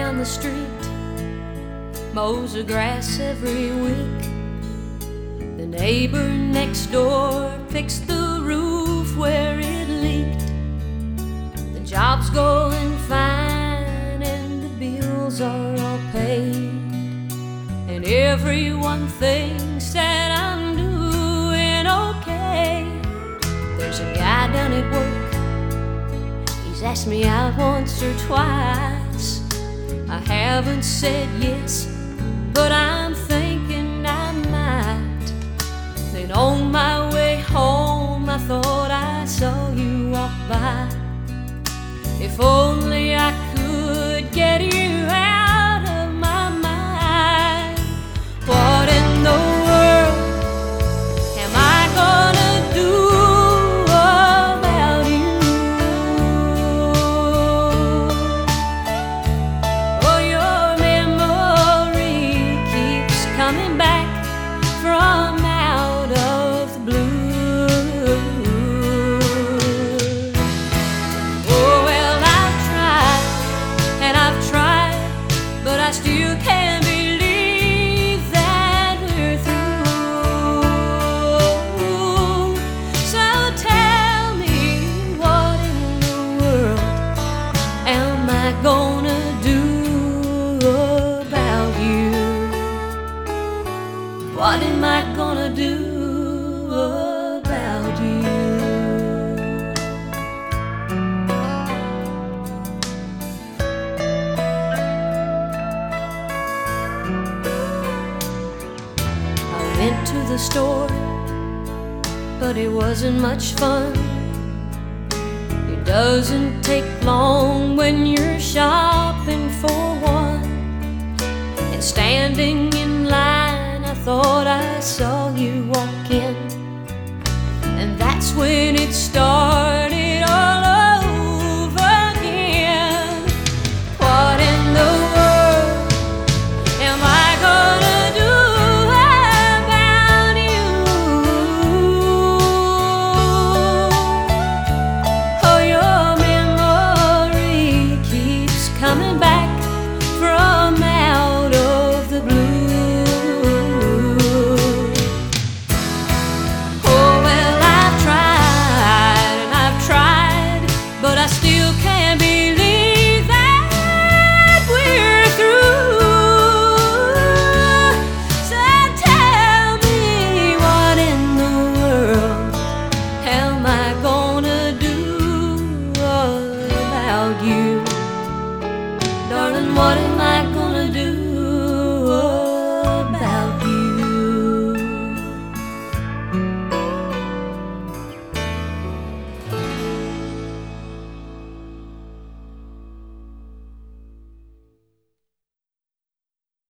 down the street, mows the grass every week. The neighbor next door fixed the roof where it leaked. The job's going fine and the bills are all paid, and everyone thinks that I'm doing okay. There's a guy down at work, he's asked me out once or twice. I haven't said yes, but I'm thinking I might. Then on my way home I thought I saw you walk by. If only I could get you out of my mind. What in the world am I gonna do about you? Oh, your memory keeps coming back from out of the blue. Oh, well, I've tried and I've tried, but I still can't believe that we're through. So tell me, what in the world am I gonna do about you? What am I gonna do about you? I went to the store, but it wasn't much fun. It doesn't take long when you're shopping for one. And standing in line, I thought I saw you walk in, and that's when it started.